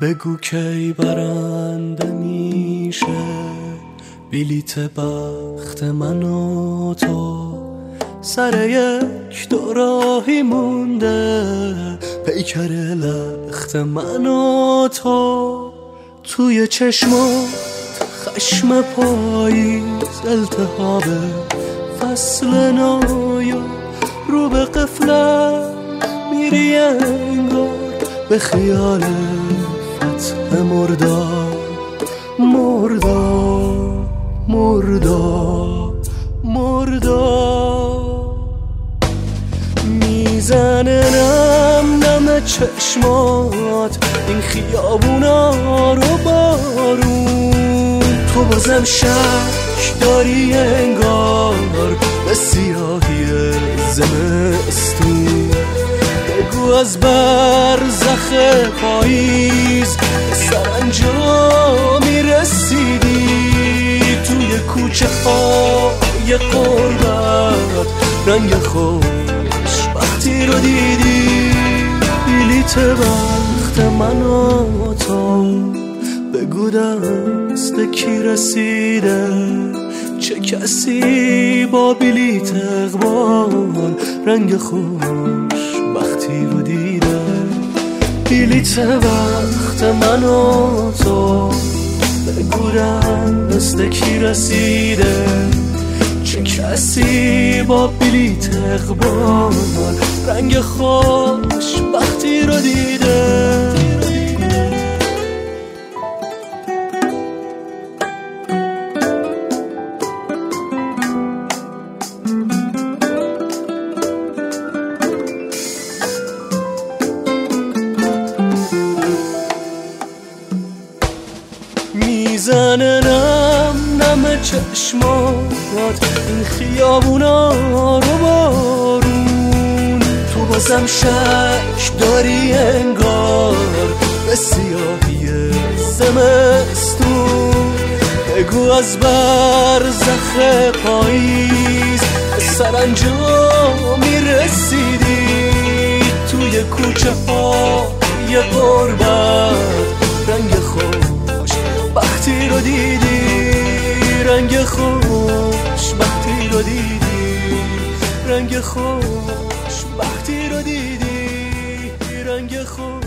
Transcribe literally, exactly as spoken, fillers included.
بگو کی برنده میشه بلیت بخت من و تو، سر یک دوراهی مونده پیکر لخت من و تو. توی چشمات خشم پاییز، التهاب فصل نویا، رو به قفلت میری انگار به خیال فتح مرداد. مرداد مرداد مرداد میزنه نم نم چشمات این خیابونا رو بارون. تو بازم شک داری انگار به سیاهی زمستون. بگو از برزخ پاییز سرانجامی رسیدی، توی کوچه های قربت رنگ خوشبختی رو دیدی. بلیت بخت من و تو، بگو دست کی رسیده، چه کسی با بلیت اقبال رنگ خوشبختی رو دیده. بلیت بخت من و تو، بگو دست کی رسیده، چه کسی با بلیت اقبال رنگ خوشبختی رو دیده. میزنه نم نم چشمات این خیابونا رو بارون. تو بازم شک داری انگار به سیاهی زمستون. بگو از برزخ پاییز سرانجامی رسیدی، توی کوچه های غربت رنگ خوشبختی رو دیدی. رنگ خوشبختی رو دیدی، رنگ خوشبختی رو دیدی، رنگ خوش